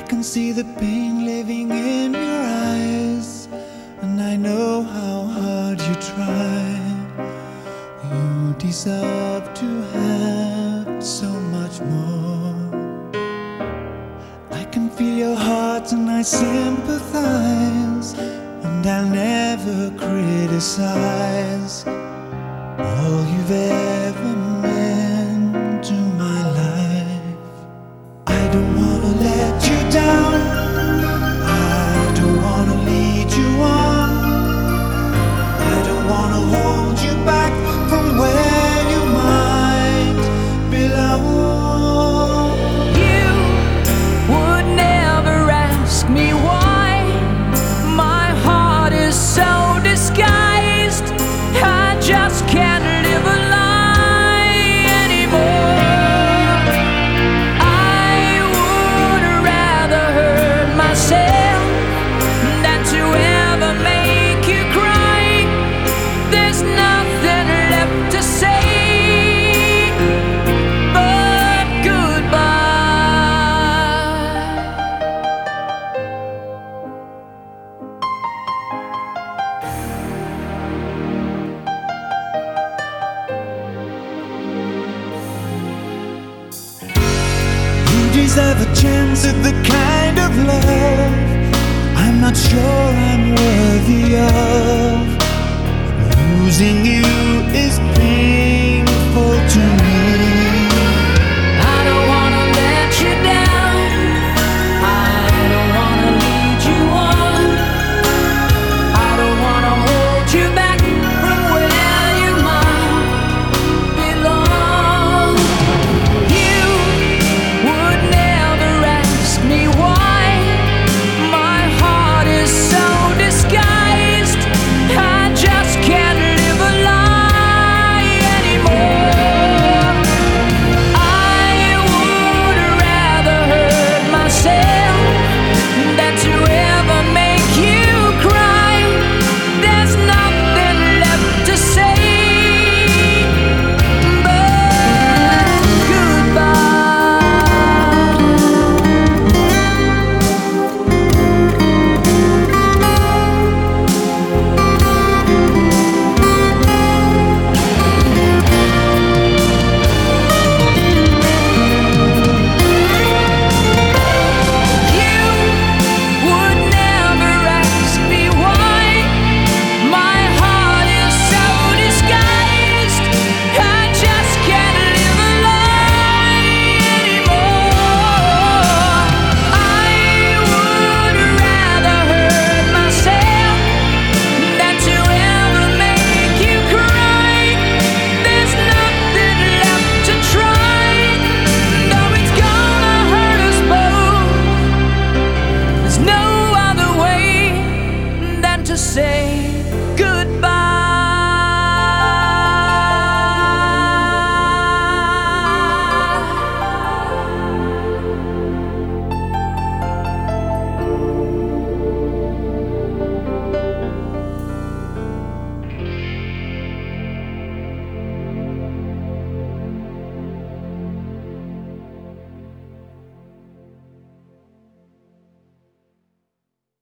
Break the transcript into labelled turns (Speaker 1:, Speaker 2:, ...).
Speaker 1: can see the pain living in your eyes, and I know how hard you try. You deserve to have so much more. I can feel your heart and I sympathize, and I'll never criticize all you've ever meant to my life. I don't wanna let you down, I don't wanna lead you on, I don't wanna hold you back from where you might belong.
Speaker 2: You would never ask me why. My heart is so disguised, I just can't live a lie anymore. I would rather hurt myself than to ever make you cry. There's nothing left to say but goodbye.
Speaker 1: You deserve a chance at the kind of love I'm not sure I'm worthy of. Losing you is pain.